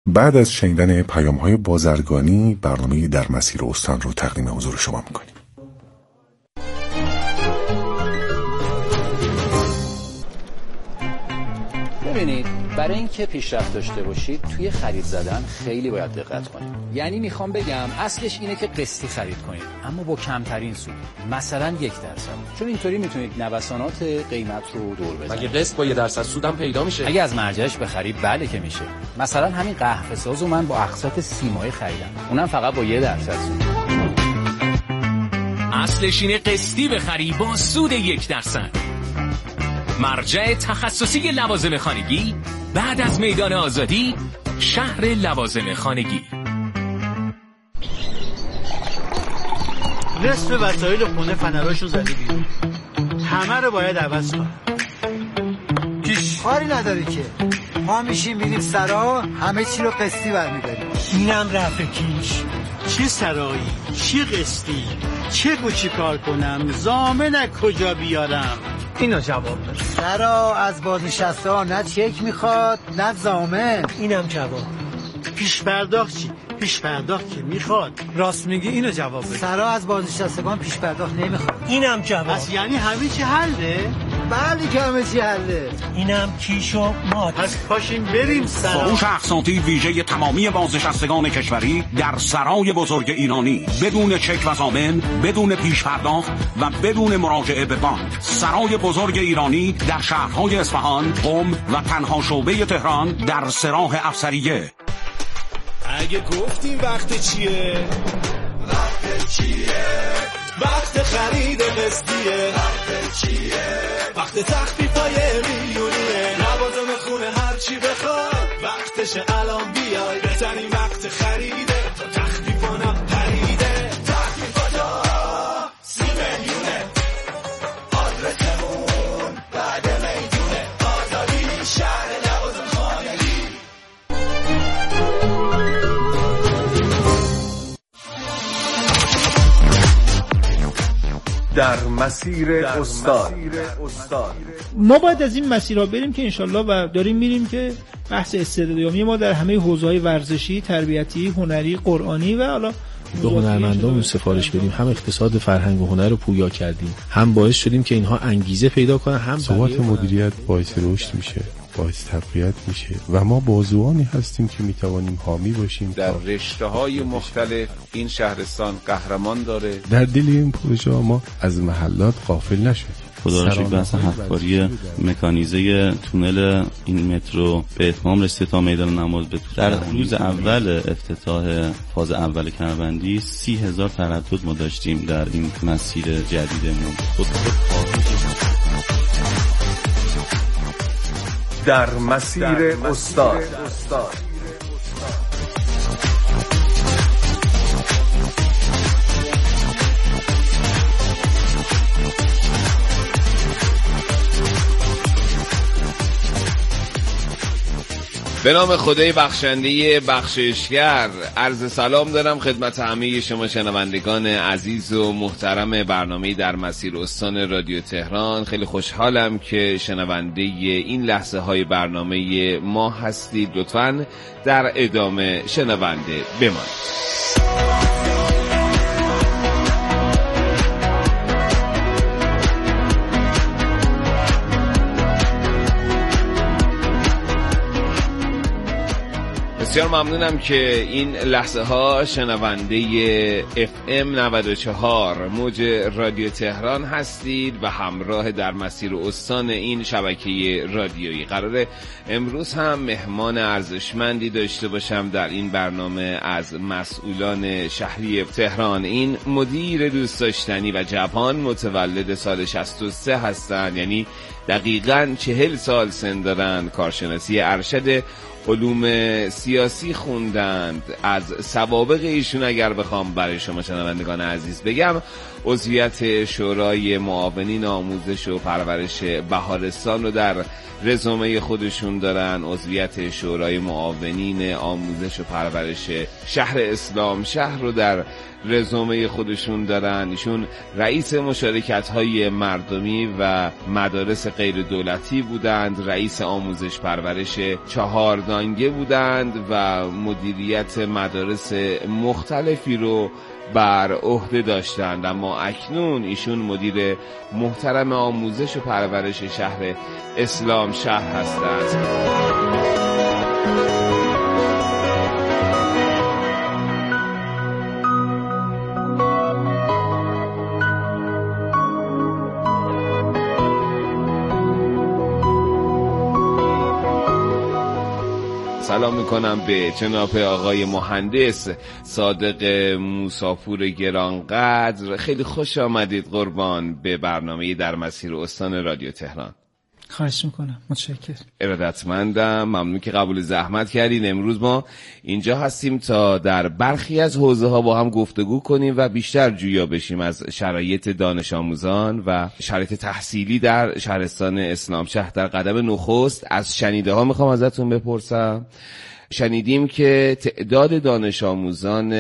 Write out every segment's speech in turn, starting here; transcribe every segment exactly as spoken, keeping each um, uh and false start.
بعد از شنیدن پیام‌های بازرگانی برنامه در مسیر استان رو تقدیم حضور شما می‌کنیم. ببینید، برای اینکه پیشرفت داشته باشید توی خرید زدن خیلی باید دقت کنید. یعنی میخوام بگم اصلش اینه که قسطی خرید کنید، اما با کمترین سود، مثلا یک درصد. چون اینطوری میتونید نوسانات قیمت رو دور بزنید. مگه قسط با یک درصد سودم پیدا میشه؟ اگه از مرجعش بخری بله که میشه. مثلا همین قهوه سازو من با اقساط سی ماهه خریدم، اونم فقط با یک درصد سود. اصلش اینه قسطی بخری با سود یک درصد. مرجع تخصصی لوازم خانگی بعد از میدان آزادی، شهر لوازم خانگی. نصف وسایل خونه فنراشو زدی بیرون، همه رو باید عوض کنم. پیش کاری نداری که ما میشیم میریم سرا، همه چی رو قسطی برمیداریم. اینم رفع کیش. چه سرایی، چه قسطی، چه گوچی کار کنم، ضامن کجا بیارم؟ اینو جواب بده. سرا از بازنشسته ها نه چک میخواد نه ضامن. اینم جواب. پیش پرداخت چی؟ پیش پرداخت که میخواد. راست میگی، اینو جواب بده. سرا از بازنشستگان پیش پرداخت نمیخواد. اینم جواب. پس یعنی همه چی حله؟ بله که همه چی حله. اینم کیشو مات. پس پاشیم بریم سرا. فروش اقساطی ویژه تمامی بازنشستگان کشوری در سرای بزرگ ایرانی، بدون چک و ضامن، بدون پیش پرداخت و بدون مراجعه به بانک. سرای بزرگ ایرانی در شهرهای اصفهان، قم و تنها شعبه تهران در سراح افسریه. اگه گفتیم وقت چیه؟ وقت چیه؟ وقت خرید قسطیه. وقت چیه؟ وقت تخفیفای میلیونیه. لوازم خونه هر چی بخواد، وقتشه الان بیای. بهترین وقت خریده تا تخفیفانا پریده. تخفیفانا سی میلیونه. آدرسمون بعد میدونه آزادی، شهر لوازم خانگی. در مسیر استاد. ما باید از این مسیرها بریم که انشالله و داریم میریم که بحث استعدادیابی ما در همه حوزه‌های ورزشی، تربیتی، هنری، قرآنی و حالا به هنرمندان سفارش بدیم. هم اقتصاد فرهنگ و هنر رو پویا کردیم، هم باعث شدیم که اینها انگیزه پیدا کنن، هم ثبات مدیریت باعث رشد میشه، باعث تقویت میشه و ما بازوانی هستیم که میتوانیم حامی باشیم. در رشته‌های مختلف این شهرستان قهرمان داره. در دل این پروژه ما از محلات غافل نشدیم. خدا را شکر بحث همکاری مکانیزه تونل این مترو به اتمام رسید تا میدان نماز بتونه. در روز اول افتتاح فاز اول کمربندی سی هزار تردد ما داشتیم در این مسیر جدیدمون. در مسیر استاد. به نام خدای بخشنده بخششگر عرض سلام دارم خدمت همه شما شنوندگان عزیز و محترم برنامه در مسیر استان رادیو تهران. خیلی خوشحالم که شنونده این لحظه های برنامه ما هستید. لطفاً در ادامه شنونده بمانید. بسیار ممنونم که این لحظه ها شنونده اف ام نود و چهار موج رادیو تهران هستید و همراه در مسیر استان این شبکه رادیویی. قراره امروز هم مهمان ارزشمندی داشته باشم در این برنامه از مسئولان شهری تهران. این مدیر دوست داشتنی و جوان متولد سال شصت و سه هستن، یعنی دقیقاً چهل سال سن دارن. کارشناسی ارشد علوم سیاسی خوندند. از سوابق ایشون اگر بخوام برای شما شنوندگان عزیز بگم، عضویت شورای معاونین آموزش و پرورش بهارستان رو در رزومه خودشون دارن، عضویت شورای معاونین آموزش و پرورش شهر اسلام شهر رو در رزومه خودشون دارن. ایشون رئیس مشارکت‌های مردمی و مدارس غیر دولتی بودند، رئیس آموزش پرورش چهاردانگه بودند و مدیریت مدارس مختلفی رو بر عهده داشتند. اما اکنون ایشون مدیر محترم آموزش و پرورش شهر اسلام شهر هستند. سلام میکنم به جناب آقای مهندس صادق موساپور گرانقدر. خیلی خوش آمدید قربان به برنامه در مسیر استان رادیو تهران. خواهش میکنم، متشکرم. ارادتمندم، ممنون که قبول زحمت کردین. امروز ما اینجا هستیم تا در برخی از حوزه ها با هم گفتگو کنیم و بیشتر جویا بشیم از شرایط دانش آموزان و شرایط تحصیلی در شهرستان اسلام شهر. در قدم نخست از شنیده ها میخوام ازتون بپرسم. شنیدیم که تعداد دانش آموزان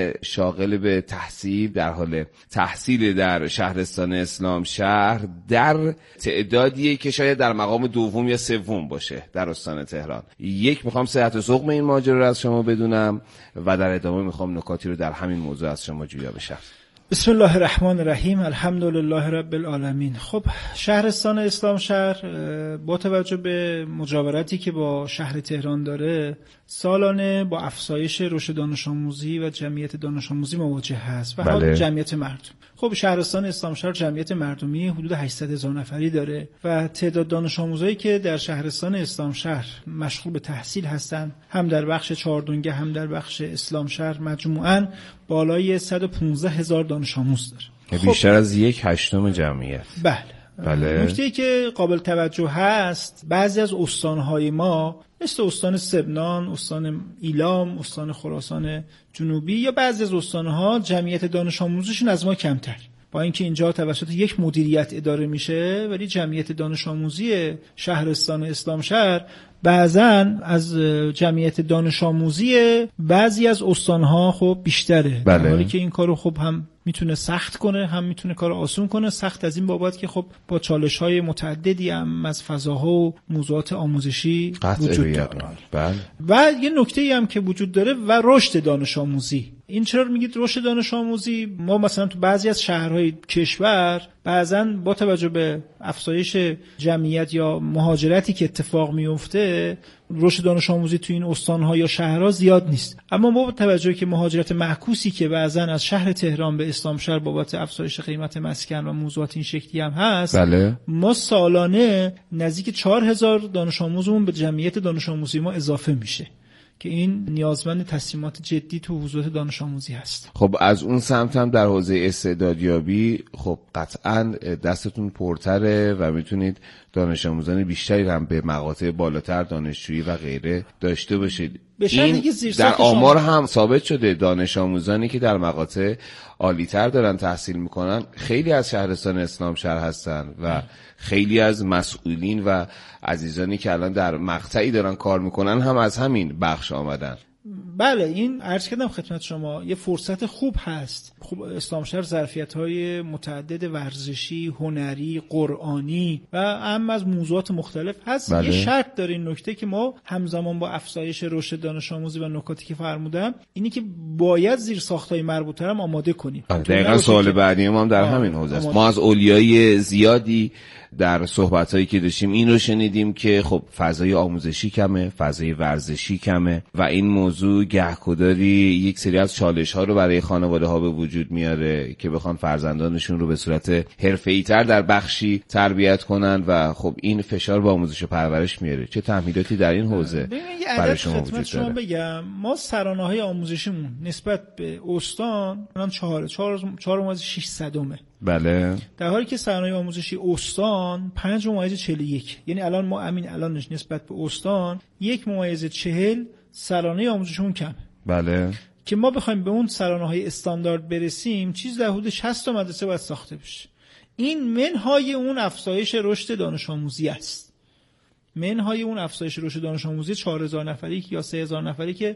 شاغل به تحصیل در حال تحصیل در شهرستان اسلام شهر در تعدادیه که شاید در مقام دوم یا سوم باشه در استان تهران. یک، میخوام صحت و سقم این ماجرا رو از شما بدونم و در ادامه میخوام نکاتی رو در همین موضوع از شما جویا بشم. بسم الله الرحمن الرحیم، الحمدلله رب العالمین. خب شهرستان اسلام شهر با توجه به مجاورتی که با شهر تهران داره سالانه با افزایش رشد دانش آموزی و جمعیت دانش آموزی مواجه هست و بله. حال جمعیت مردم. خب شهرستان اسلام شهر جمعیت مردمی حدود هشتصد هزار نفری داره و تعداد دانش آموزایی که در شهرستان اسلام شهر مشغول به تحصیل هستند هم در بخش چهاردونگه هم در بخش اسلام شهر مجموعاً بالای صد و پانزده هزار دانش آموز داره. خب بیشتر از یک هشتم جمعیت. بله. بله. نکته‌ای که قابل توجه هست، بعضی از استان‌های ما مثل استان سبنان، استان ایلام، استان خراسان جنوبی یا بعضی از استان‌ها جمعیت دانش آموزشون از ما کمتر، با اینکه اینجا توسط یک مدیریت اداره میشه ولی جمعیت دانش آموزی شهرستان اسلام شهر بعضن از جمعیت دانش آموزی بعضی از استان‌ها خب بیشتره. بله. در حالی که این کارو خب هم میتونه سخت کنه هم میتونه کارو آسون کنه. سخت از این بابت که خب با چالش‌های متعددی هم از فضاها و موضوعات آموزشی وجود داره. بله. و یه نکته‌ای هم که وجود داره و رشد دانش آموزی. این چرا میگید رشد دانش آموزی؟ ما مثلا تو بعضی از شهرهای کشور بعضاً با توجه به افزایش جمعیت یا مهاجرتی که اتفاق میفته رشد دانش آموزی تو این استان‌ها یا شهرها زیاد نیست، اما ما با توجه که مهاجرت معکوسی که بعضاً از شهر تهران به اسلام شهر بابت افزایش قیمت مسکن و موضوعات این شکلی هم هست، بله. ما سالانه نزدیک چهار هزار دانش آموزمون به جمعیت دانش آموزی ما اضافه میشه که این نیازمند تصمیمات جدی تو حوزه دانش آموزی هست. خب از اون سمت هم در حوزه استعدادیابی خب قطعاً دستتون پرتره و میتونید دانش آموزان بیشتری هم به مقاطع بالاتر دانشجویی و غیره داشته باشید. این در آمار هم ثابت شده دانش آموزانی که در مقاطع عالی‌تر دارن تحصیل میکنن خیلی از شهرستان اسلام شهر هستن و خیلی از مسئولین و عزیزانی که الان در مقطعی دارن کار میکنن هم از همین بخش آمدن. بله، این عرض کردم خدمت شما یه فرصت خوب هست. خب اسلام شهر ظرفیت‌های متعدد ورزشی، هنری، قرآنی و هم از موضوعات مختلف هست. بله. یه شرط داره این نکته که ما همزمان با افزایش رشد دانش آموزی و نکاتی که فرمودم اینی که باید زیر ساخت‌های مربوطه هم آماده کنیم. دقیقاً سوال بعدی ما هم در همین حوزه است. ما از اولیای زیادی در صحبت‌هایی که داشتیم این رو شنیدیم که خب فضای آموزشی کمه، فضای ورزشی کمه و این موضوع گهگداری یک سری از چالش‌ها رو برای خانواده‌ها به وجود میاره که بخوان فرزندانشون رو به صورت حرفه‌ای‌تر در بخشی تربیت کنن و خب این فشار به آموزش و پرورش میاره. چه تحمیلاتی در این حوزه برای شما وجود داره؟ بگم ما سرانه‌های آموزشیمون نسبت به استان الان چهار چهار چهار ممیز شش صدمه. بله. در حالی که سرانه آموزشی استان پنج ممیز چهل و یک، یعنی الان ما همین الانش نسبت به استان یک ممیز چهل سرانه آموزشمون کمه. بله. که ما بخوایم به اون سرانه های استاندارد برسیم چیز در حدود شصت تا مدرسه باید ساخته بشه. این منهای اون افزایش رشد دانش آموزی است. منهای اون افزایش رشد دانش آموزی چهار هزار نفری یا سه هزار نفری که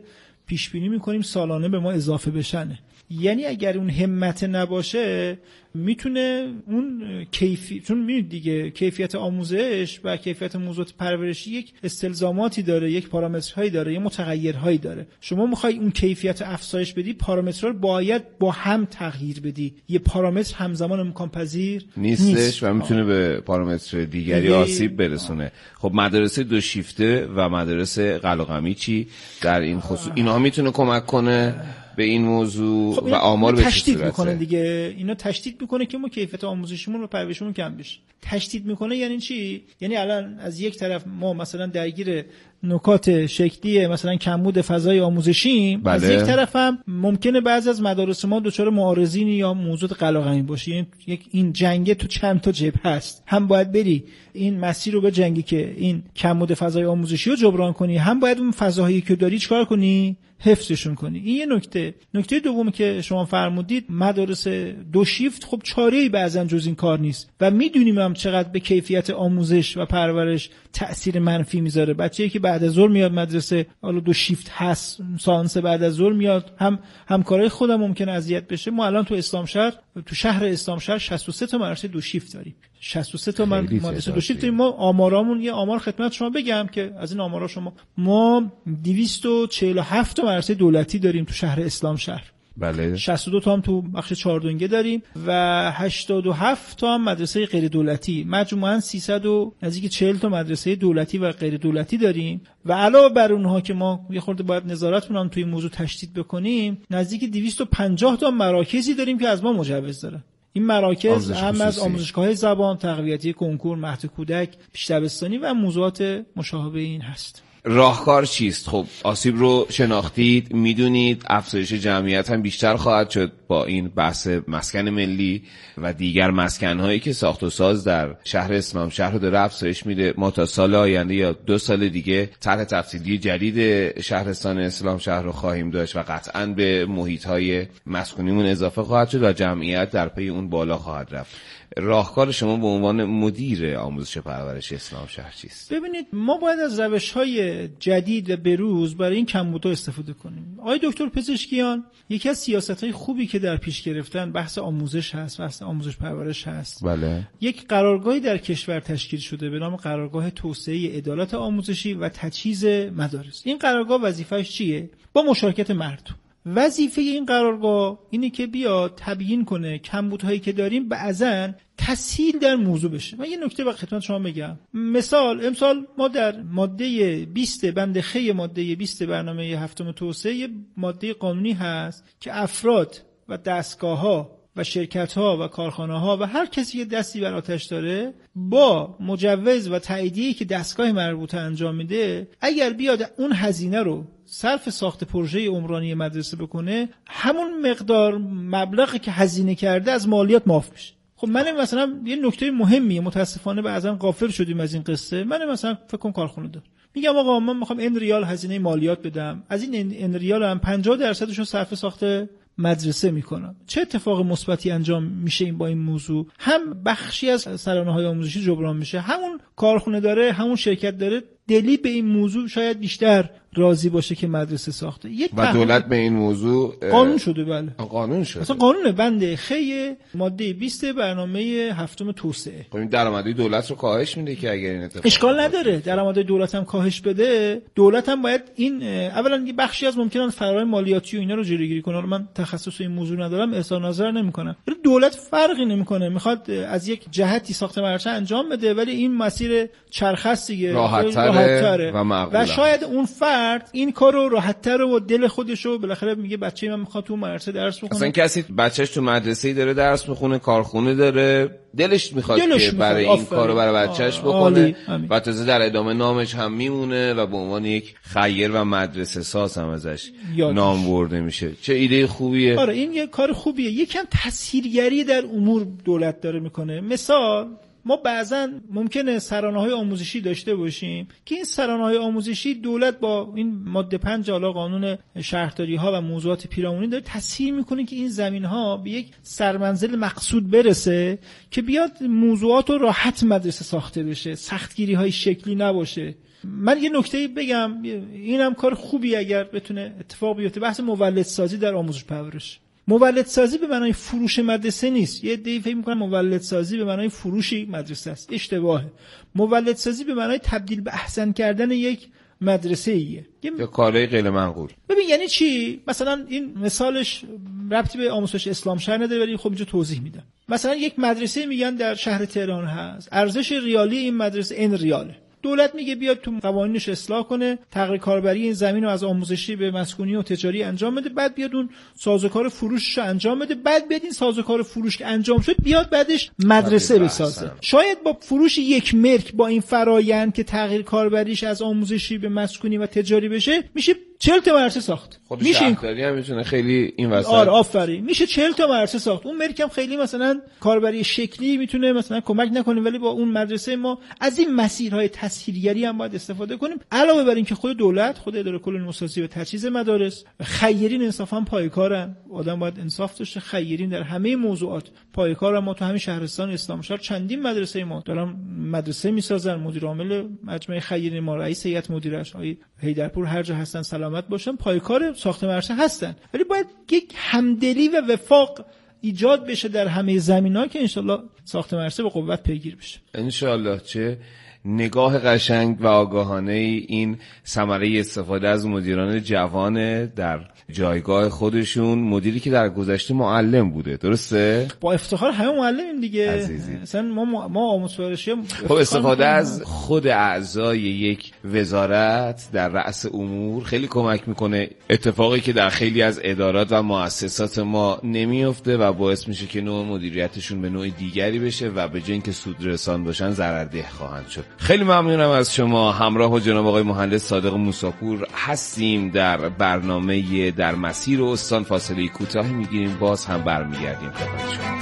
پیش بینی میکنیم سالانه به ما اضافه بشنه. یعنی اگر اون همت نباشه میتونه اون کیفی، چون میدونید دیگه کیفیت آموزش و کیفیت موضوعات پرورشی یک استلزاماتی داره، یک پارامترهایی داره، یک متغیرهایی داره. شما میخوای اون کیفیت افزایش بدی، پارامترها رو باید با هم تغییر بدی. یه پارامتر همزمان امکان پذیر نیستش نیست. و میتونه به پارامتر دیگری آسیب برسونه. خب مدارس دو شیفته و مدارس قلقمی چی در این خصوص؟ اینها میتونه کمک کنه به این موضوع خب و آمار به چه تشدید صورته؟ میکنه دیگه. اینا تشدید میکنه که ما کیفیت آموزشیمون و پرورشیمون کم بشه. تشدید میکنه یعنی چی؟ یعنی الان از یک طرف ما مثلا درگیر نکات شکلی مثلا کمبود فضای آموزشیم، بله. از یک طرف هم ممکنه بعضی از مدارس ما دچار معارضینی یا موضوع قلقمی باشه. یعنی یک این جنگه تو چند تا جبهه هست، هم باید بری این مسیر رو به جنگی که این کمبود فضای آموزشی رو جبران کنی، هم باید اون فضاهایی که داری چیکار کنی؟ حفظشون کنی. این یه نکته. نکته دومی که شما فرمودید، مدارس دو شیفت خب چاره‌ای بعضن جز این کار نیست و میدونیم هم چقدر به کیفیت آموزش و پرورش تأثیر منفی میذاره. بچه‌ای که بعد از ظهر میاد مدرسه، حالا دو شیفت هست، سانس بعد از ظهر میاد، هم همکارای خودم ممکنه اذیت بشه. ما الان تو اسلام شهر، تو شهر اسلام شهر شصت و سه تا مدرسه دو شیفت داریم. شصت و سه تا مدرسه دو شیفت داریم. ما آمارامون، یه آمار خدمت شما بگم که از این آمارا شما، ما دویست و چهل و هفت تا مدرسه دولتی داریم تو شهر اسلام شهر. بله. شصت و دو تا هم تو بخش چهاردونگه داریم و هشتاد و هفت تا هم مدرسه غیر دولتی. مجموعاً سیصد و نزدیک چهل تا مدرسه دولتی و غیر دولتی داریم و علاوه بر اونها که ما یه خورده باید نظارتمون هم توی موضوع تشدید بکنیم، نزدیک دویست و پنجاه تا مراکزی داریم که از ما مجوز دارن. این مراکز هم از آموزشگاه زبان، تقویتی کنکور، مهد کودک، پیش دبستانی و موضوعات مشابه این هست. راهکار چیست؟ خب آسیب رو شناختید، میدونید افزایش جمعیت هم بیشتر خواهد شد با این بحث مسکن ملی و دیگر مسکن‌هایی که ساخت و ساز در شهر اسلام شهر رو داره افزایش میده. ما تا سال آینده یا دو سال دیگه طرح تفصیلی جدید شهرستان اسلام شهر رو خواهیم داشت و قطعاً به محیط‌های مسکونیمون اضافه خواهد شد و جمعیت در پی اون بالا خواهد رفت. راهکار شما به عنوان مدیر آموزش و پرورش اسلام شهر چیست؟ ببینید، ما باید از روش‌های جدید و بروز برای این کمبودها استفاده کنیم. آقای دکتر پزشکیان، یکی از سیاست‌های خوبی که در پیش گرفتن بحث آموزش هست، بحث آموزش پرورش هست. بله. یک قرارگاهی در کشور تشکیل شده به نام قرارگاه توسعه عدالت آموزشی و تجهیز مدارس. این قرارگاه وظیفه‌اش چیه؟ با مشارکت مردم. وظیفه این قرارگاه اینه که بیاد تبیین کنه کمبودهایی که داریم بعضن تسهیل در موضوع بشه. من یه نکته به خدمت شما بگم. مثال امسال ما در ماده بیست بند خ ماده بیست برنامه هفتم توسعه یه ماده قانونی هست که افراد و دستگاه‌ها و شرکت‌ها و کارخانه‌ها و هر کسی که دستی بر آتش داره با مجوز و تاییدیه‌ای که دستگاه مربوطه انجام میده، اگر بیاد اون هزینه رو صرف ساخت پروژه عمرانی مدرسه بکنه، همون مقدار مبلغی که هزینه کرده از مالیات معاف میشه. خب من مثلا یه نکته مهمیه، متاسفانه بعضا غافل شدیم از این قصه. من مثلا فکر کنم کارخونه دارم، میگم آقا من میخوام این ریال هزینه مالیات بدم، از این این ریال هم پنجاه درصدش رو صرف ساخت مدرسه میکنم. چه اتفاق مثبتی انجام میشه این با این موضوع؟ هم بخشی از سرانه‌های آموزشی جبران میشه، همون کارخونه داره، همون شرکت داره دلی به این موضوع شاید بیشتر راضی باشه که مدرسه ساخته. و دولت به این موضوع قانون شده. بله قانون شده. اصلا قانون بنده خی ماده بیست برنامه هفتم توسعه. خب این درآمدی دولت رو کاهش میده که اگر این اتفاق اشکال نداره درآمدی دولت هم کاهش بده. دولت هم باید این اولا یه بخشی از ممکنه فرآیند مالیاتی و اینا رو جلوگیری کنه. من تخصص این موضوع ندارم، اظهار نظر نمیکنم. ولی دولت فرقی نمیکنه، میخواد از یک جهتی ساخت مدرسه انجام بده ولی این مسیر چرخه دیگه راحت‌تره و معقوله. و شاید اون فرد این کارو راحت‌تر و دل خودشو بالاخره میگه بچه‌م من میخواد تو مدرسه درس بخونه. اصلا کسی بچه‌ش تو مدرسه‌ای داره درس میخونه، کارخونه داره، دلش میخواد دلش که برای این کارو برای بچه‌ش بکنه و تازه در ادامه نامش هم میمونه و به عنوان یک خیر و مدرسه ساز هم ازش یادش. نام برده میشه. چه ایده خوبیه. آره این یه کار خوبیه. یکم تسهیلگری در امور دولت داره میکنه. مثال ما بعضا ممکنه سرانه‌های آموزشی داشته باشیم که این سرانه‌های آموزشی دولت با این ماده پنج حالا قانون شهرداری‌ها و موضوعات پیرامونی داره تسهیل میکنه که این زمین‌ها به یک سرمنزل مقصود برسه که بیاد موضوعات رو راحت مدرسه ساخته بشه، سختگیری‌های شکلی نباشه. من یه نکته بگم، اینم کار خوبی اگر بتونه اتفاق بیفته، بحث مولدسازی در آموزش پرورش. مولدسازی به معنای فروش مدرسه نیست. یه عده‌ای فکر می‌کنن مولدسازی به معنای فروش مدرسه است. اشتباهه. مولدسازی به معنای تبدیل به احسن کردن یک مدرسه ایه. یا کارهای غیر معقول. ببین یعنی چی؟ مثلا این مثالش ربطی به آموزش اسلام شهر نداره ولی خب اینجا توضیح میدم. مثلا یک مدرسه میگن در شهر تهران هست. ارزش ریالی این مدرسه این ریاله. دولت میگه بیاد تو قوانینش اصلاح کنه، تغییر کاربری این زمین رو از آموزشی به مسکونی و تجاری انجام بده، بعد بیاد اون سازوکار فروشش رو انجام بده، بعد بیاد این سازوکار فروش که انجام شد بیاد بعدش مدرسه بسازه. شاید با فروش یک ملک با این فرایند که تغییر کاربریش از آموزشی به مسکونی و تجاری بشه میشه چهل تا مدرسه ساخت. خود شهرداری هم میتونه خیلی این وسط. آره آفرین، میشه چهل تا مدرسه ساخت. اون ملک هم خیلی مثلا کاربری شکلی میتونه مثلا کمک نکنه، ولی با اون مدرسه ما از این مسیرهای تسهیلگری هم باید استفاده کنیم. علاوه بر این که خود دولت، خود اداره کل نوسازی و تجهیز مدارس، خیرین انصافا پایکارن. آدم باید انصاف داشته، خیرین در همه موضوعات پایکارن. ما تو همین شهرستان اسلام شهر چندین مدرسه ما دارن مدرسه میسازن. مدیر عامل مجمع خیرین ما، رئیس هیئت مدیرش آقای حیدرپور هر جا هستن سلامت باشن، پایکار ساخت مدرسه هستن. ولی باید یک همدلی و وفاق ایجاد بشه در همه زمینه‌ها که انشالله ساخت مدرسه به قوت پیگیر بشه. انشالله. چه نگاه قشنگ و آگاهانه این ثمره استفاده از مدیران جوان در جایگاه خودشون، مدیری که در گذشته معلم بوده. درسته؟ با افتخار همه معلمیم دیگه. عزیزی. مثلا ما ما آموزشی خب استفاده از خود اعضای یک وزارت در رأس امور خیلی کمک میکنه، اتفاقی که در خیلی از ادارات و مؤسسات ما نمیفته و باعث میشه که نوع مدیریتشون به نوع دیگری بشه و به جای اینکه سودرسان باشن ضررده خواهند شد. خیلی ممنونم از شما. همراه با جناب آقای مهندس صادق موساپور هستیم در برنامه در مسیر استان. فاصله کوتاهی میگیریم، باز هم برمیگردیم خدمت شما.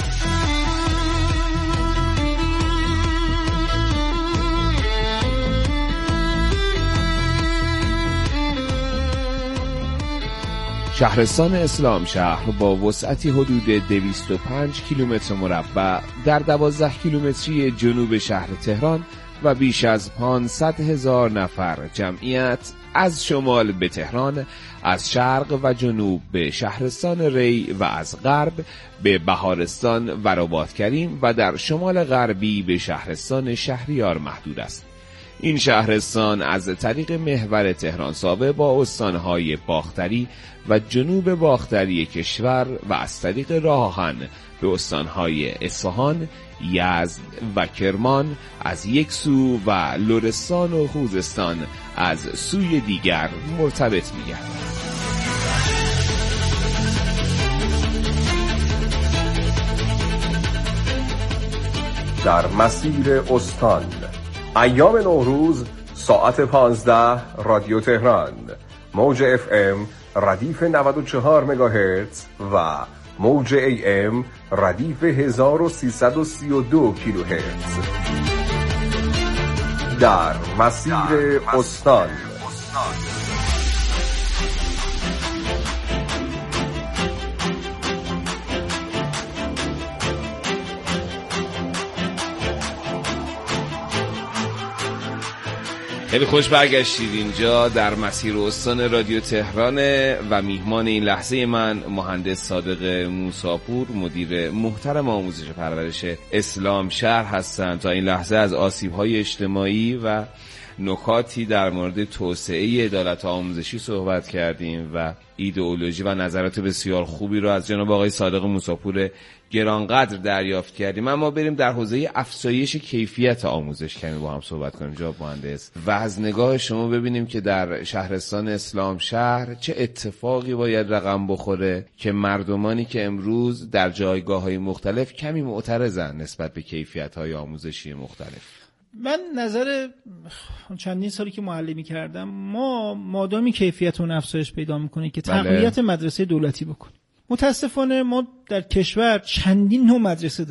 شهرستان اسلام شهر با وسعتی حدود دویست و پنج کیلومتر مربع در دوازده کیلومتری جنوب شهر تهران و بیش از پانصد هزار نفر جمعیت از شمال به تهران، از شرق و جنوب به شهرستان ری و از غرب به بهارستان و رباطکریم و در شمال غربی به شهرستان شهریار محدود است. این شهرستان از طریق محور تهران سابه با استانهای باختری و جنوب باختری کشور و از طریق راه آهن به استانهای اصفهان، یزد و کرمان از یک سو و لرستان و خوزستان از سوی دیگر مرتبط می‌گردد. در مسیر استان ایام نوروز ساعت پانزده رادیو تهران، موج اف ام ردیف نود و چهار مگاهرتز و موج ای ام ردیف هزار و سیصد و سی و دو کیلوهرتز. در مسیر استان. خیلی خوش برگشتید. اینجا در مسیر استان رادیو تهرانه و میهمان این لحظه من مهندس صادق موساپور، مدیر محترم آموزش پرورش اسلام شهر هستند. تا این لحظه از آسیب‌های اجتماعی و نکاتی در مورد توسعه عدالت آموزشی صحبت کردیم و ایدئولوژی و نظرات بسیار خوبی رو از جناب آقای صادق موساپور گرانقدر دریافت کردیم. اما بریم در حوزه افزایش کیفیت آموزش کمی با هم صحبت کنیم جناب مهندس و از نگاه شما ببینیم که در شهرستان اسلام شهر چه اتفاقی باید رقم بخوره که مردمانی که امروز در جایگاه‌های مختلف کمی معترضن نسبت به کیفیت‌های آموزشی مختلف. من نظر چندین سالی که معلمی کردم، ما مادامی کیفیت اون افزایش پیدا میکنه که تقویت بله. مدرسه دولتی بکنیم. متاسفانه ما در کشور چندین نوع مدرسه داریم.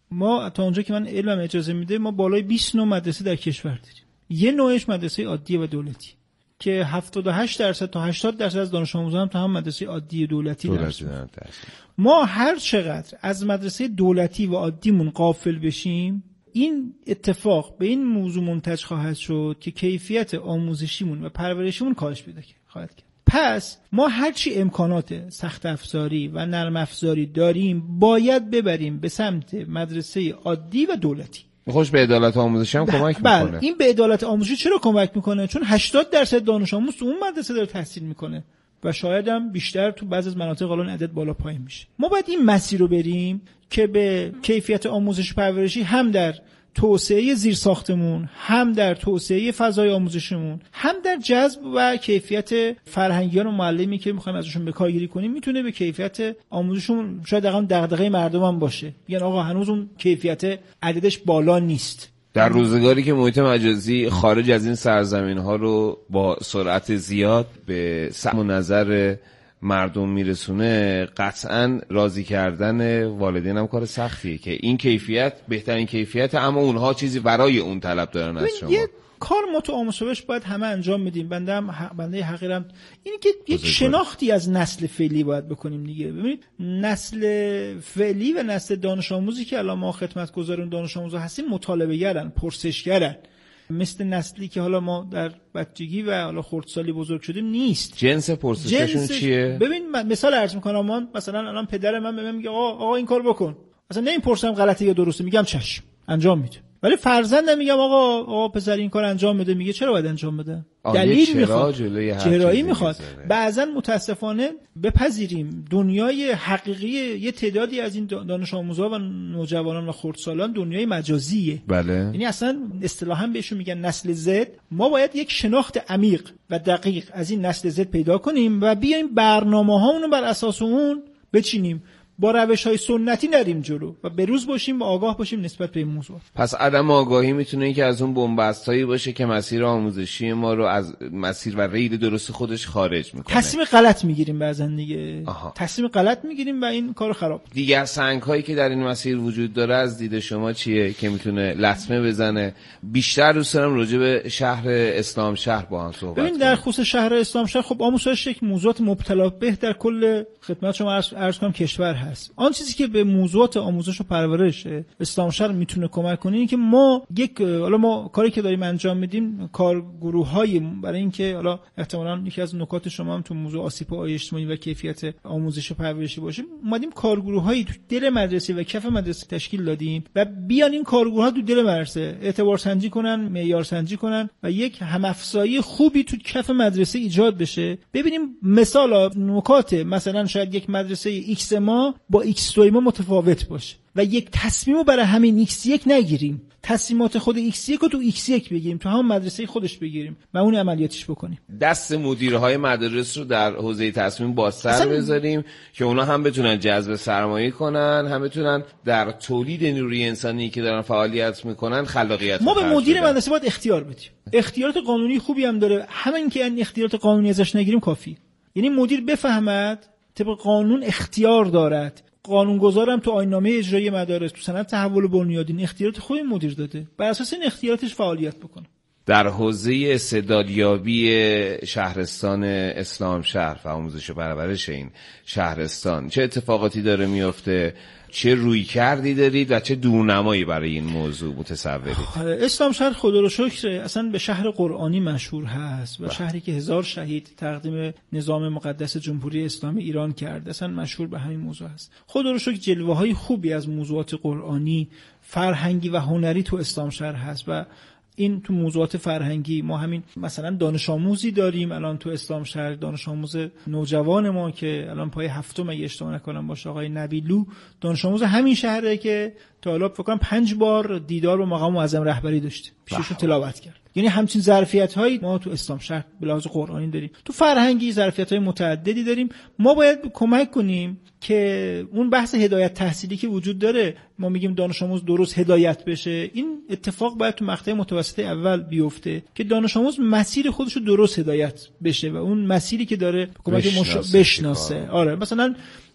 ما تا اونجا که من علمم اجازه میده ما بالای بیست نوع مدرسه در کشور داریم. یه نوعش مدرسه عادی و دولتی که هفتاد و هشت درصد تا هشتاد درصد از دانش آموزان هم تا هم مدرسه عادی دولتی درس می‌خونن. ما هر چقدر از مدرسه دولتی و عادیمون غافل بشیم این اتفاق به این موضوع منتج خواهد شد که کیفیت آموزشیمون و پرورشیمون کاهش پیدا خواهد کرد. پس ما هرچی امکانات سخت افزاری و نرم افزاری داریم باید ببریم به سمت مدرسه عادی و دولتی. خوش به عدالت آموزشی هم کمک میکنه. بله این به عدالت آموزشی چرا کمک میکنه؟ چون هشتاد درصد دانش آموز تو اون مدرسه داره تحصیل میکنه و شاید هم بیشتر تو بعضی از مناطق الان عدد بالا پایین میشه. ما باید این مسیر رو بریم که به کیفیت آموزش پرورشی هم در توسعه زیرساختمون، هم در توسعه فضای آموزشمون، هم در جذب و کیفیت فرهنگیان و معلمی که میخوایم ازشون به کارگیری کنیم میتونه به کیفیت آموزشمون شاید دقیقاً دغدغه مردم هم باشه. میگن آقا هنوز اون کیفیت عددش بالا نیست. در روزگاری که محیط مجازی خارج از این سرزمین ها رو با سرعت زیاد به سمع و نظر مردم میرسونه، قطعاً راضی کردن والدین هم کار سختیه که این کیفیت بهترین کیفیت، اما اونها چیزی برای اون طلب دارن از شما. یه کار ما تو آموزش باید همه انجام بدیم. بنده هم ح... بنده حقیرم اینی که یک شناختی از نسل فعلی باید بکنیم دیگه. ببینید نسل فعلی و نسل دانش آموزی که الان ما خدمتگزارون دانش آموزا هستیم مطالبه گرن، پرسشگرن، مثل نسلی که حالا ما در بچگی و حالا خردسالی بزرگ شدیم نیست. جنس پرسششون چیه؟ ببین مثال عرض میکنم، من مثلا الان پدر من به من میگه آقا آقا این کار بکن، مثلا نمیپرسم غلطه یا درسته، میگم چشم انجام میده. ولی فرزندم میگم آقا آقا پسر این کار انجام بده، میگه چرا باید انجام بده؟ دلیل میخواد، چرایی میخواد. بعضا متاسفانه بپذیریم دنیای حقیقی یه تعدادی از این دانش آموزها و نوجوانان و خردسالان دنیای مجازیه. بله. یعنی اصلا اصطلاحا بهشون میگن نسل زد. ما باید یک شناخت عمیق و دقیق از این نسل زد پیدا کنیم و بیایم برنامه‌هامون رو بر اساس اون بچینیم، با روش‌های سنتی نریم جلو و به روز باشیم و آگاه باشیم نسبت به این موضوع. پس عدم آگاهی میتونه که از اون بن‌بستایی باشه که مسیر آموزشی ما رو از مسیر و ریل درست خودش خارج میکنه. تصمیم غلط میگیریم بعضن دیگه. آها. تصمیم غلط میگیریم و این کارو خراب. دیگر سنگ‌هایی که در این مسیر وجود داره از دید شما چیه که میتونه لطمه بزنه؟ بیشتر دوست دارم راجع به شهر اسلام شهر با هم صحبت کنیم. ببین در خصوص شهر اسلام شهر خب آموزش یک موضوعات مبتلا به در کل خدمت شما عرض کنم کشور هست. آن چیزی که به موضوعات آموزش و پرورش اسلام شهر میتونه کمک کنه اینه که ما یک حالا ما کاری که داریم انجام میدیم کارگروه‌های برای اینکه حالا احتمالاً یکی از نکات شما هم تو موضوع آسیب‌های اجتماعی و کیفیت آموزش و پرورشی باشه، اومدیم کارگروه‌هایی تو دل مدرسه و کف مدرسه تشکیل دادیم و بیان این کارگروه‌ها تو دل مدرسه اعتبار سنجی کنن، معیار سنجی کنن و یک همافزایی خوبی تو کف مدرسه ایجاد بشه. ببینیم مثلا نکات مثلا شاید یک مدرسه ایکس ما با ایکس دو ما متفاوت باشه و یک تصمیمو برای همین ایکس یک نگیریم، تصمیمات خود ایکس یک رو تو ایکس یک بگیریم، تو هم مدرسه خودش بگیریم و اون عملیاتش بکنیم. دست مدیرهای مدارس رو در حوزه تصمیم بازتر بذاریم که اونا هم بتونن جذب سرمایه کنن، هم بتونن در تولید نیروی انسانی که دارن فعالیت میکنن خلاقیت. ما به مدیر مدرسه باید اختیار بدیم. اختیارات قانونی خوبی هم داره، همین که این اختیارات قانونی ازش نگیریم کافی. یعنی مدیر بفهمد طبق قانون اختیار دارد. قانونگذارم تو آیین‌نامه اجرایی مدارس تو سند تحول بنیادین اختیارات خوبی مدیر داده، بر اساس این اختیاراتش فعالیت بکنه. در حوزه استعدادیابی شهرستان اسلام شهر و آموزش و پرورش این شهرستان چه اتفاقاتی داره میفته؟ چه روی کردی دارید و چه دورنمایی برای این موضوع متصورید؟ اسلام شهر خدا رو شکر اصلا به شهر قرآنی مشهور هست و با. شهری که هزار شهید تقدیم نظام مقدس جمهوری اسلامی ایران کرد، اصلا مشهور به همین موضوع هست. خدا رو شکر جلوه های خوبی از موضوعات قرآنی، فرهنگی و هنری تو اسلام شهر هست و این تو موضوعات فرهنگی ما همین مثلا دانش آموزی داریم الان تو اسلام شهر، دانش آموز نوجوان ما که الان پای هفتم اگه اشتباه نکنم باشه آقای نبیلو، دانش آموز همین شهره که تا حالا فکر کنم پنج بار دیدار با مقام معظم رهبری داشته، پیششون تلاوت کرد. یعنی همچین ظرفیت‌هایی ما تو اسلام شهر به لحاظ قرآنی داریم. تو فرهنگی ظرفیت‌های متعددی داریم. ما باید کمک کنیم که اون بحث هدایت تحصیلی که وجود داره، ما میگیم دانش آموز درست هدایت بشه، این اتفاق باید تو مقطع متوسطه اول بیفته که دانش آموز مسیر خودش رو درست هدایت بشه و اون مسیری که داره کمک مش... بشناسه. آره مثلا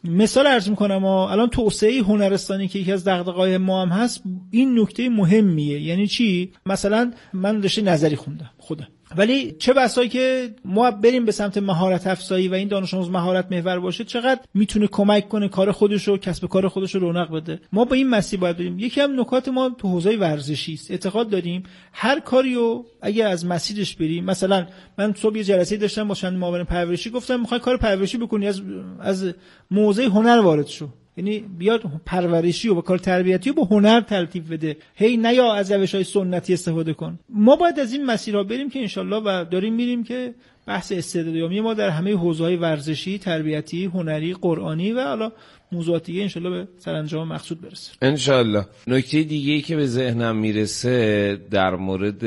مثال عرض میکنم الان توسعه هنرستانی که یکی از دغدغه‌های ما هم هست، این نکته مهمیه. یعنی چی؟ مثلا من رشته نظری خوندم خودم، ولی چه بسایی که ما بریم به سمت مهارت افزایی و این دانش آموز مهارت محور باشه، چقدر میتونه کمک کنه کار خودش رو، کسب کار خودش رو رونق بده. ما با این مسیر باید بریم. یکی هم نکات ما تو حوزه ورزشی است. اعتقاد داریم هر کاریو اگه از مسیرش بریم، مثلا من صبح یه جلسه داشتم با چند معاون پرورشی، گفتم میخوای کار پرورشی بکنی، از از موضوع هنر وارد شو. یعنی بیاد پرورشی و با کار تربیتی و با هنر تلطیف بده، هی نه یا از روش‌های سنتی استفاده کن. ما باید از این مسیرها بریم که انشالله و داریم میریم که بحث استعدادیابی ما در همه حوزه‌های ورزشی، تربیتی، هنری، قرآنی و حالا موضوعات دیگه انشالله به سرانجام مقصود برسه انشالله. نکته دیگه‌ای که به ذهنم میرسه در مورد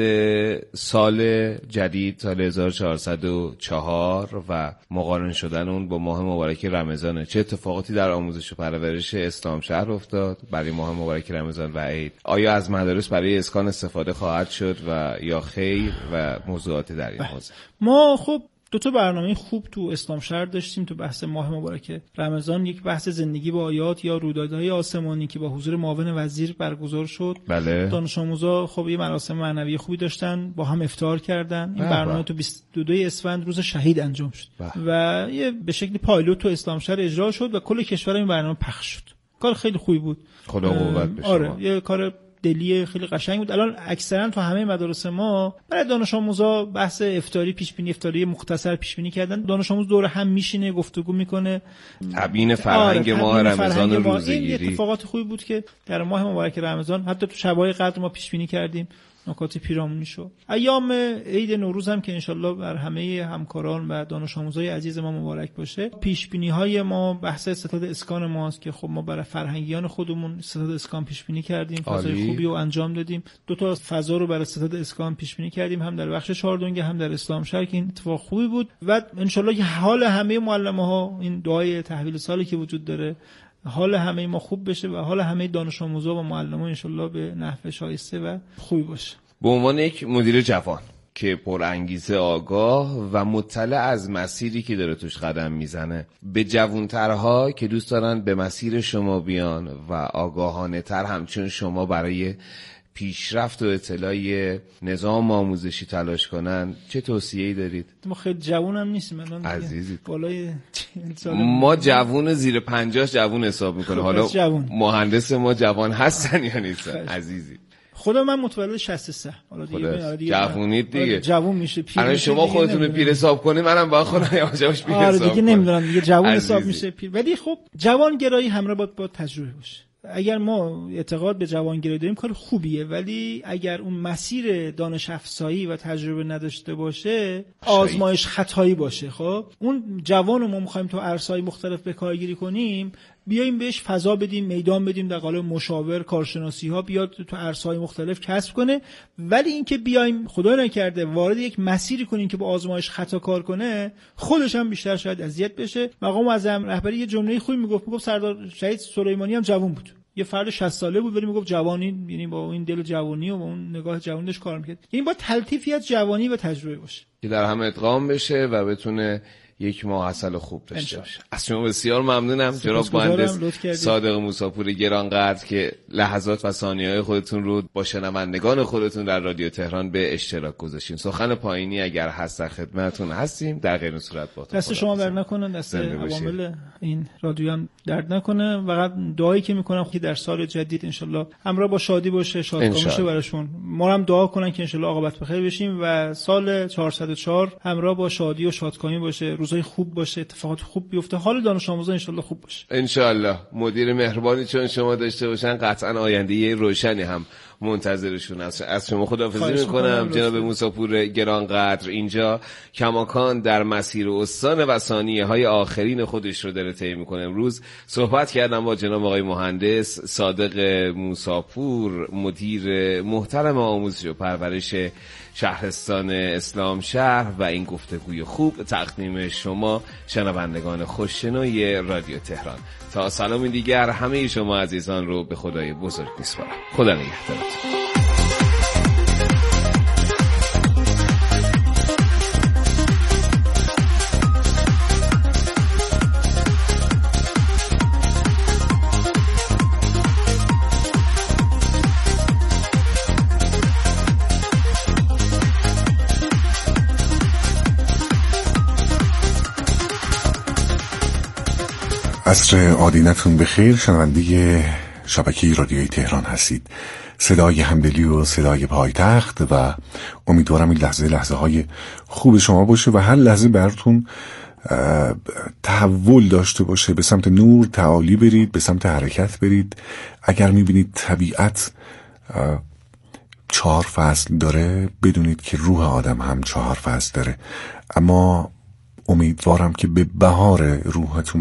سال جدید، سال هزار و چهارصد و چهار و مقارن شدن اون با ماه مبارک رمضانه. چه اتفاقاتی در آموزش و پرورش اسلام شهر افتاد برای ماه مبارک رمضان و عید؟ آیا از مدارس برای اسکان استفاده خواهد شد و یا خیر و موضوعات در این حوزه؟ ما خب دو تا برنامه خوب تو اسلام شهر داشتیم تو بحث ماه مبارک رمضان. یک بحث زندگی با آیات یا رویدادهای آسمانی که با حضور معاون وزیر برگزار شد. بله. دانش آموزا خب یه مراسم معنوی خوبی داشتن، با هم افطار کردن. این برنامه تو بیست و دو اسفند روز شهید انجام شد و یه به شکلی پایلوت تو اسلام شهر اجرا شد و کل کشور این برنامه پخش شد. کار خیلی خوبی بود. خدا قوت بشه. آره یه کار دلی خیلی قشنگ بود. الان اکثرا تو همه مدارس ما برای دانش آموزا بحث افطاری، پیش بینی افطاری مختصر پیش بینی کردن. دانش آموز دور هم میشینه، گفتگو میکنه، تبیین فرهنگ آره، ماه رمضان و این روزه‌گیری. اتفاقات خوبی بود که در ماه مبارک رمضان حتی تو شبای قدر ما پیش بینی کردیم، نکات پیرامونی شد. ایام عید نوروز هم که انشالله بر همه همکاران و دانش آموزای عزیز ما مبارک باشه. پیش بینی های ما بحث ستاد اسکان ماست که خب ما برای فرهنگیان خودمون ستاد اسکان پیش بینی کردیم، فضای خوبی رو انجام دادیم. دو تا فضا رو برای ستاد اسکان پیش بینی کردیم، هم در بخش چهاردونگه هم در اسلام شهر، که این اتفاق خوبی بود و انشالله حال همه معلم‌ها، این دعای تحویل سالی که وجود داره، حال همه ما خوب بشه و حال همه دانش آموزا و معلمان انشالله به نحو شایسته و خوبی باشه. به عنوان یک مدیر جوان که پر انگیزه، آگاه و مطلع از مسیری که داره توش قدم میزنه، به جوانترها که دوست دارن به مسیر شما بیان و آگاهانه تر همچون شما برای پیشرفت و اطلاع نظام آموزشی تلاش کنن، چه توصیه‌ای دارید؟ ما خیلی جوانم نیستیم الان عزیزی. بالای ما جوون زیر پنجاه جوون حساب میکنه. حالا جوون. مهندس ما جوان هستن یا نیستن؟ عزیزی خدا من متولد شصت و سه. حالا دیگه دیگه جوونید دیگه. جوون میشه پیر. الان شما خودتون رو پیر حساب کنید، منم با خودم یواش یواش پیر حساب کنم. آره دیگه نمیدونم دیگه جوون حساب میشه پیر. ولی خب جوان گرایی همراه باید با تجربه باشه. اگر ما اعتقاد به جوانگرایی داریم کار خوبیه، ولی اگر اون مسیر دانش افزایی و تجربه نداشته باشه، آزمایش خطایی باشه، خب اون جوان رو ما می‌خوایم تو عرصه‌های مختلف به کارگیری کنیم، بیایم بهش فضا بدیم، میدان بدیم، در قالب مشاور، کارشناسی ها بیاد تو عرصه‌های مختلف کسب کنه. ولی اینکه بیایم خدا نکرده وارد یک مسیری کنیم که با آزمایش خطا کار کنه، خودش هم بیشتر شاید اذیت بشه. مقام معظم رهبری یه جمله خوبی میگفت، میگفت سردار شهید سلیمانی هم جوان بود، یه فرد شصت ساله بود ولی میگفت جوانی، یعنی با این دل جوانی و با اون نگاه جوانیش کار میکرد. یعنی با تلطیفی از جوانی و تجربه باشه که در هم ادغام بشه و بتونه یک ماحصل خوب داشته باشه. از شما بسیار ممنونم جناب مهندس صادق موسی‌پور گرانقدر که لحظات و ثانیه‌های خودتون رو با شنوندگان خودتون در رادیو تهران به اشتراک گذاشتین. سخن پایینی اگر هست در خدمتتون هستیم، در غیر این صورت با دست شما درد نکنه، دست عوامل این رادیو هم درد نکنه. فقط دعایی که میکنم که در سال جدید انشالله همراه با شادی باشه، شادکامی باشه براشون. ما هم دعا کنن که انشالله عاقبت بخیر بشیم و سال چهارصد و چهار همراه با شادی و شادکامی باشه، روزای خوب باشه، اتفاقات خوب بیفته، حال دانش آموزا انشالله خوب باشه. انشالله مدیر مهربانی چون شما داشته باشن، قطعا آینده روشنی هم منتظرشون است. از شما خداحافظی میکنم جناب موسی‌پور گرانقدر. اینجا کماکان در مسیر استان و ثانیه های آخرین خودش رو داره طی میکنه. امروز صحبت کردم با جناب آقای مهندس صادق موسی‌پور، مدیر محترم آموزش و پرورش شهرستان اسلام شهر، و این گفتگوی خوب تقدیم شما شنوندگان خوششنوی رادیو تهران. تا سلامی دیگر همه شما عزیزان رو به خدای بزرگ میسپارم. خدا نگهدارتون. عصر آدینتون بخیر. شنونده شبکه رادیوی تهران هستید. صدای همدلی و صدای پایتخت و امیدوارم این لحظه لحظه های خوب شما باشه و هر لحظه براتون تحول داشته باشه، به سمت نور تعالی برید، به سمت حرکت برید. اگر میبینید طبیعت چهار فصل داره، بدونید که روح آدم هم چهار فصل داره. اما امیدوارم که به بهار روحتون